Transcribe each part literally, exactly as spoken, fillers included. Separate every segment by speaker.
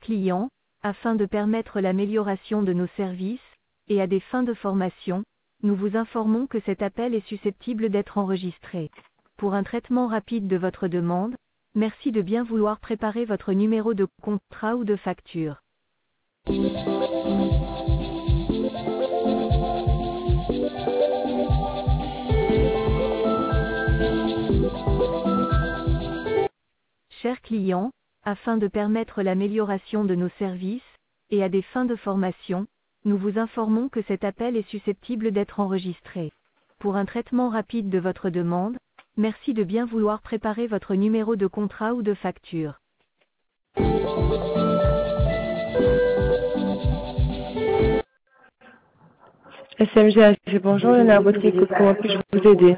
Speaker 1: clients, afin de permettre l'amélioration de nos services, et à des fins de formation, nous vous informons que cet appel est susceptible d'être enregistré. Pour un traitement rapide de votre demande, merci de bien vouloir préparer votre numéro de contrat ou de facture. Chers clients, afin de permettre l'amélioration de nos services, et à des fins de formation, nous vous informons que cet appel est susceptible d'être enregistré. Pour un traitement rapide de votre demande, merci de bien vouloir préparer votre numéro de contrat ou de facture.
Speaker 2: S M G H G, bonjour, il y en a à votre écoute, comment puis-je vous aider?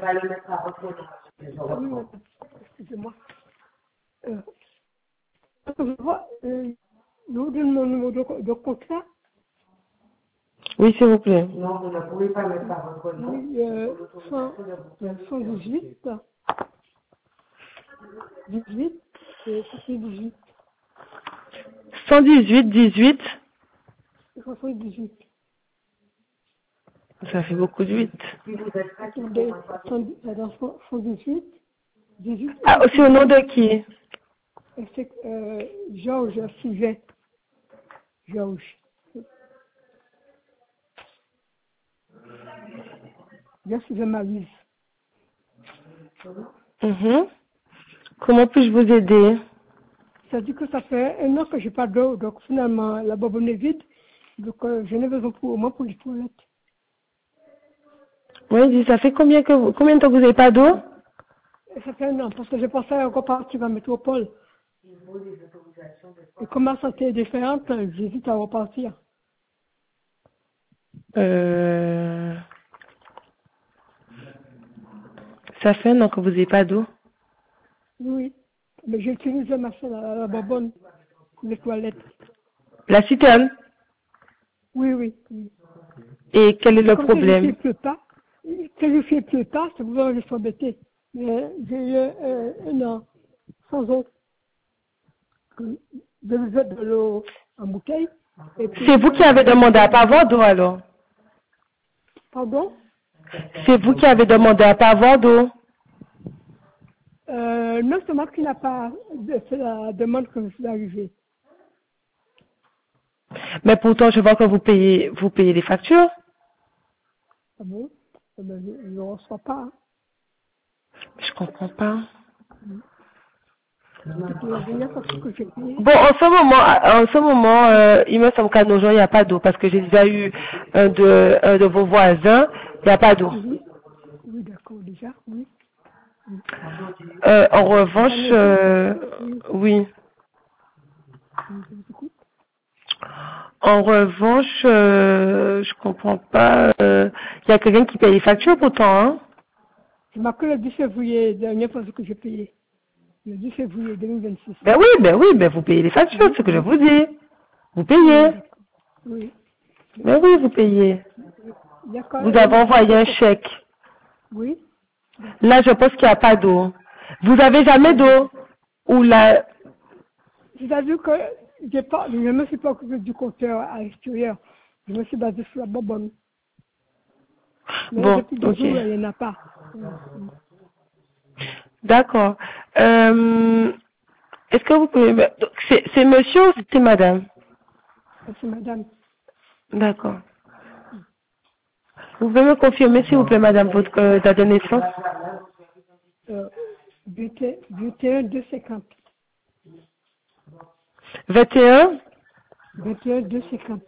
Speaker 3: Oui, excusez-moi. Euh, je vois, euh, je vous donne mon numéro de, de contrat.
Speaker 2: Oui, s'il vous plaît.
Speaker 3: Non, vous ne pouvez pas mettre par votre nom. Oui, euh, cent, cent dix-huit, dix-huit, et ça fait dix-huit.
Speaker 2: cent dix-huit, dix-huit.
Speaker 3: soixante-dix-huit.
Speaker 2: Ça fait beaucoup de huit.
Speaker 3: Attendez, cent dix-huit, dix-huit.
Speaker 2: Ah, c'est au nom de qui?
Speaker 3: C'est euh, Georges Sujet. Georges. Georges Sujet Marise.
Speaker 2: Mm-hmm. Comment puis-je vous aider?
Speaker 3: Ça dit que ça fait un an que je n'ai pas d'eau, donc finalement la bonbonne est vide, donc euh, je n'ai besoin pour moi pour les toilettes.
Speaker 2: Oui, ça fait combien que vous, combien de temps que vous n'avez pas d'eau?
Speaker 3: Ça fait un an, parce que je pensais encore partir à la métropole. Et comme ma santé est différente, j'hésite à repartir.
Speaker 2: Euh... Ça fait un an que vous n'avez pas d'eau?
Speaker 3: Oui, mais j'utilise la machine à la bonbonne pour les toilettes.
Speaker 2: La citerne?
Speaker 3: Oui, oui. oui.
Speaker 2: Et quel est le
Speaker 3: comme
Speaker 2: problème?
Speaker 3: Que je ne pleut pas, que je ne pleut pas, c'est pour ça que je suis embêté. Mais j'ai eu euh, un an sans eau. Je buvais de l'eau en bouteille.
Speaker 2: C'est vous qui avez demandé à pas avoir d'eau alors?
Speaker 3: Pardon?
Speaker 2: C'est vous qui avez demandé à pas avoir d'eau?
Speaker 3: Euh, non, c'est moi qui n'a pas fait la demande que je suis arrivée.
Speaker 2: Mais pourtant, je vois que vous payez, vous payez les factures.
Speaker 3: Ah bon? Eh ben, je ne reçois pas. Hein.
Speaker 2: Je comprends pas.
Speaker 3: La dernière fois que j'ai payé.
Speaker 2: Bon, en ce moment, en ce moment, euh, il me semble qu'à nos jours, il n'y a pas d'eau parce que j'ai déjà eu un de, un de vos voisins, il n'y a pas d'eau.
Speaker 3: Oui, oui d'accord, déjà, oui. oui.
Speaker 2: Euh, en revanche, euh, oui. En revanche, euh, je comprends pas. Il euh, y a quelqu'un qui paye les factures pourtant, hein?
Speaker 3: C'est marqué le dix février, dernière fois que j'ai payé. Le dix février deux mille vingt-six.
Speaker 2: Ben oui, ben oui, ben vous payez les factures, c'est ce que je vous dis. Vous payez.
Speaker 3: Oui.
Speaker 2: Ben oui, vous payez. Vous avez envoyé un chèque.
Speaker 3: Oui.
Speaker 2: Là, je pense qu'il n'y a pas d'eau. Vous avez jamais d'eau? Ou là...
Speaker 3: C'est-à-dire que j'ai pas, je ne me suis pas occupé du compteur à l'extérieur. Je me suis basé sur la bonbonne. Mais
Speaker 2: Bon,
Speaker 3: depuis deux
Speaker 2: ok.
Speaker 3: jours, il n'y en a pas.
Speaker 2: D'accord. Euh, Est-ce que vous pouvez... C'est c'est monsieur ou c'est madame?
Speaker 3: C'est madame.
Speaker 2: D'accord. Vous pouvez me confirmer, s'il vous plaît, madame, votre euh, date de naissance?
Speaker 3: Euh, vingt et un deux cinquante.
Speaker 2: vingt et un?
Speaker 3: vingt et un deux cinquante.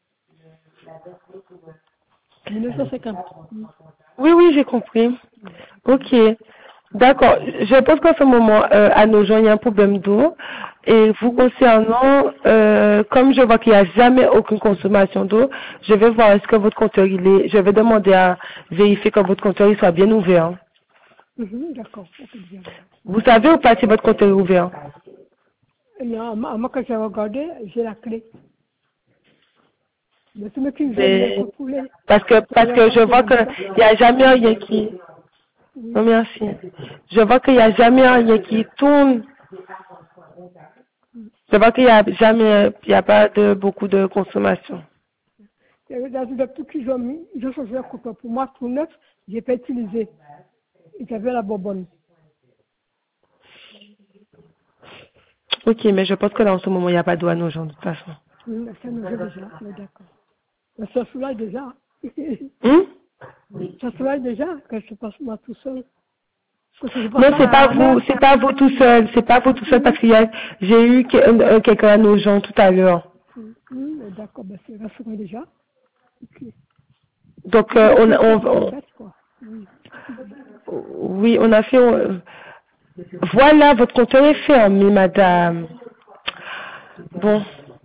Speaker 3: mille neuf cent cinquante.
Speaker 2: Oui, oui, j'ai compris. Ok. D'accord. Je pense qu'en ce moment, euh, à nos gens, il y a un problème d'eau. Et vous concernant, euh, comme je vois qu'il n'y a jamais aucune consommation d'eau, je vais voir est-ce que votre compteur, il est, je vais demander à vérifier que votre compteur, il soit bien ouvert.
Speaker 3: Mm-hmm, d'accord.
Speaker 2: Vous savez ou pas si votre compteur est ouvert?
Speaker 3: Non, moi, quand j'ai regardé, j'ai la clé. Mais c'est qui
Speaker 2: Mais...
Speaker 3: contrôler.
Speaker 2: Parce que, parce que je vois qu'il n'y a jamais rien qui... Non, merci. Je vois qu'il n'y a jamais rien qui tourne. Je vois qu'il n'y a jamais, il n'y a pas de beaucoup de consommation.
Speaker 3: Il y a des trucs qu'ils ont mis, ils ont changé un coupon. Pour moi, tout neuf, je n'ai pas utilisé. Et j'avais la bonbonne.
Speaker 2: Ok, mais je pense que là, en ce moment, il n'y a pas d'eau à nos gens, de toute façon.
Speaker 3: Oui, ça nous est déjà, on est d'accord. Mais ça soulage déjà.
Speaker 2: Hum?
Speaker 3: Ça soulage déjà, quand je passe moi tout seul. Parce que je passe
Speaker 2: Non, c'est pas
Speaker 3: à la
Speaker 2: vous, c'est pas vous tout seul, c'est pas vous tout seul parce qu'il y a, j'ai eu que- un- un- quelqu'un à nos gens tout à l'heure.
Speaker 3: Hum, hum, d'accord, ben c'est rassurant déjà. Ok.
Speaker 2: Donc, euh, on, on, on-
Speaker 3: Fait, quoi. Oui.
Speaker 2: oui, on a fait, on- voilà, votre compteur est fermé, madame. Bon,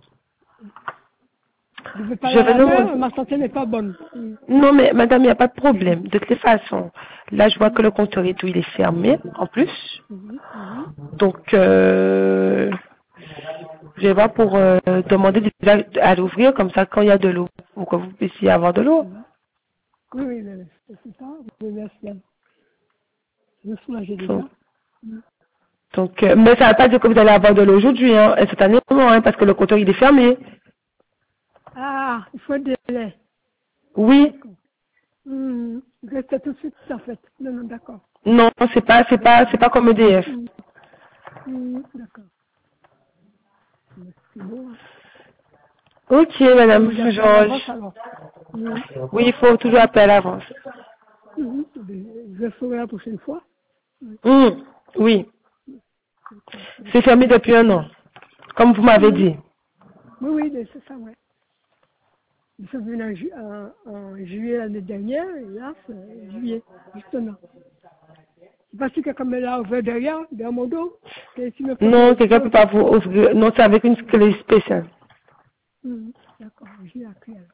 Speaker 3: Je vais pas
Speaker 2: je
Speaker 3: aller
Speaker 2: vais
Speaker 3: à la mer,
Speaker 2: demander.
Speaker 3: ma santé n'est pas bonne. Hum,
Speaker 2: Non, mais madame, il n'y a pas de problème. De toute façon, là, je vois que le compteur et tout, il est fermé, en plus.
Speaker 3: hum, hum.
Speaker 2: Donc, euh, je vais voir pour euh, demander déjà à l'ouvrir, comme ça, quand il y a de l'eau, pour que vous puissiez avoir de l'eau.
Speaker 3: Oui, oui, mais c'est ça, oui, merci. Je me soulageais déjà.
Speaker 2: Donc, donc, euh, mais ça ne veut pas dire que vous allez avoir de l'eau aujourd'hui, hein, instantanément, hein, parce que le compteur, il est fermé.
Speaker 3: Ah, il faut des délai.
Speaker 2: Oui.
Speaker 3: Hum, restez tout de suite, en fait. Non, non, d'accord.
Speaker 2: Non, c'est pas, c'est pas, c'est pas comme E D F.
Speaker 3: Hum, hum, d'accord. Mais c'est bon. Hein.
Speaker 2: Ok, madame
Speaker 3: Moi, j'appelle à l'avance,
Speaker 2: Georges.
Speaker 3: alors. Hum,
Speaker 2: Oui, il faut toujours appeler à l'avance.
Speaker 3: hum, je le ferai la prochaine fois.
Speaker 2: Hum, oui. C'est fermé depuis un an, comme vous m'avez
Speaker 3: Hum,
Speaker 2: dit.
Speaker 3: oui, oui, mais c'est ça, ouais. Ils sont venus en, ju en, en juillet l'année dernière, et là, c'est juillet, justement. C'est parce que comme elle a ouvert derrière, derrière mon dos, que si me fait
Speaker 2: Non,
Speaker 3: des
Speaker 2: quelqu'un peut
Speaker 3: choses.
Speaker 2: pas vous ouvrir. Non, c'est avec une clé spéciale.
Speaker 3: Hum, d'accord, j'ai appris alors.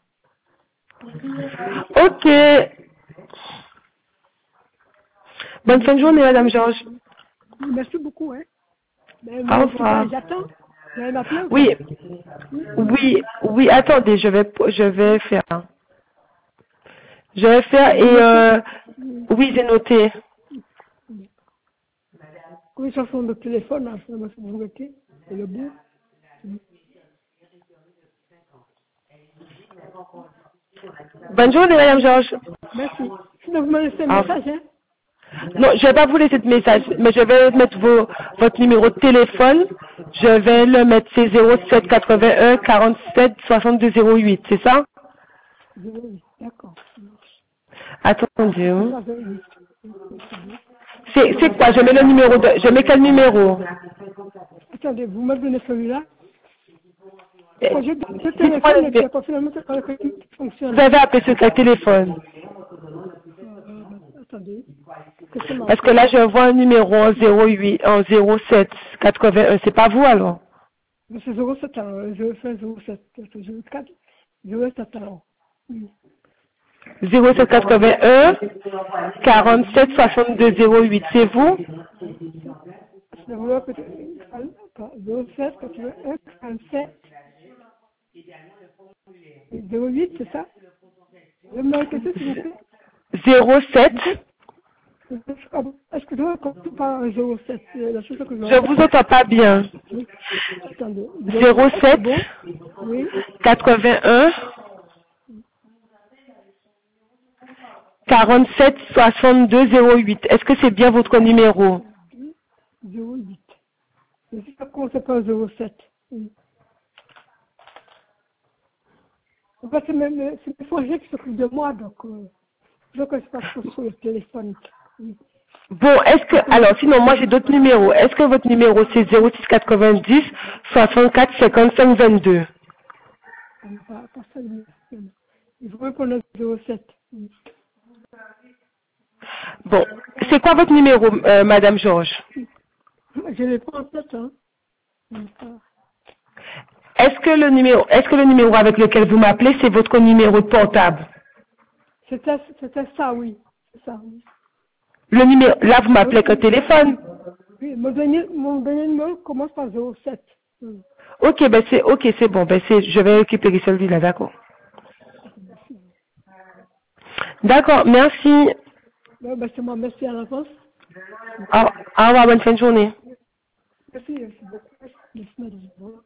Speaker 2: Ok. Bonne fin de journée, madame Georges.
Speaker 3: Merci beaucoup, hein. Mais,
Speaker 2: Au
Speaker 3: mais c'est quoi,
Speaker 2: revoir.
Speaker 3: j'attends. Vous allez m'appeler ou pas?
Speaker 2: Oui, oui, oui, attendez, je vais, je vais faire. Je vais faire
Speaker 3: Vous
Speaker 2: et
Speaker 3: notez?
Speaker 2: euh, oui, j'ai noté.
Speaker 3: Oui, sur son téléphone, là, sur le vous notez, c'est le bout.
Speaker 2: Bonne journée, madame Georges.
Speaker 3: Merci. Sinon, vous me laissez un
Speaker 2: Au
Speaker 3: message, hein.
Speaker 2: Non, je vais pas vous laisser de message, mais je vais mettre vos, votre numéro de téléphone. Je vais le mettre, c'est zéro sept quatre-vingt-un quarante-sept soixante-deux zéro huit, c'est ça?
Speaker 3: Oui, d'accord.
Speaker 2: Attendez. hein.
Speaker 3: Ça, c'est oui. C'est bon.
Speaker 2: C'est, c'est quoi? Je mets le numéro de, je mets quel numéro?
Speaker 3: Attendez, vous me donnez celui-là.
Speaker 2: Eh,
Speaker 3: Quand j'ai deux
Speaker 2: Dites-moi
Speaker 3: téléphones,
Speaker 2: le
Speaker 3: et puis
Speaker 2: numéro.
Speaker 3: après, finalement, c'est pas le qui
Speaker 2: Vous
Speaker 3: fonctionne.
Speaker 2: avez appelé sur quel téléphone?
Speaker 3: Euh, attendez. Que c'est
Speaker 2: Parce que
Speaker 3: marqué?
Speaker 2: là, je vois un numéro en zéro huit, en zéro sept quatre-vingt-un. C'est pas vous alors?
Speaker 3: Mais c'est zéro sept, alors. Je fais zéro sept. zéro quatre. zéro sept, alors. Oui.
Speaker 2: zéro sept quatre-vingt-un quarante-sept soixante-deux zéro huit. C'est vous?
Speaker 3: C'est zéro sept, quatre-vingt-un, quarante-sept, zéro huit, c'est ça? Vous me répétez, s'il vous plaît?
Speaker 2: zéro sept.
Speaker 3: Est-ce que je vais compter par zéro sept? C'est la chose que je
Speaker 2: Je vous entends pas bien.
Speaker 3: Oui. Attendez.
Speaker 2: zéro
Speaker 3: C'est
Speaker 2: sept
Speaker 3: bon? Oui.
Speaker 2: quatre-vingt-un quarante-sept soixante-deux zéro huit. Est-ce que c'est bien votre numéro?
Speaker 3: zéro huit. Je ne sais pas comment ça s'appelle zéro sept. Oui. En fait, c'est même, c'est mes frangins qui s'occupent de moi, donc, euh, donc je passe tout sur le téléphone. Oui.
Speaker 2: Bon, est-ce que, alors sinon moi j'ai d'autres numéros. Est-ce que votre numéro c'est zéro six quatre-vingt-dix soixante-quatre cinquante-cinq vingt-deux?
Speaker 3: On ne va pas ça, il faut répondre au zéro sept. Oui.
Speaker 2: Bon, c'est quoi votre numéro, euh, madame Georges?
Speaker 3: Je l'ai pas en tête, hein. Je l'ai pas.
Speaker 2: Est-ce que le numéro, est-ce que le numéro avec lequel vous m'appelez c'est votre numéro de portable?
Speaker 3: C'était, c'était ça, oui. C'est ça, oui.
Speaker 2: Le numéro, là vous m'appelez avec un
Speaker 3: Oui,
Speaker 2: téléphone.
Speaker 3: oui, mon dernier, mon dernier numéro commence par zéro sept. Oui.
Speaker 2: Ok, ben c'est, ok, c'est bon, ben c'est, je vais récupérer celui-là, d'accord. D'accord, merci.
Speaker 3: Ouais, ben, c'est moi, merci à l'avance.
Speaker 2: Au, au revoir, bonne fin de journée.
Speaker 3: Merci, merci beaucoup. Merci, madame.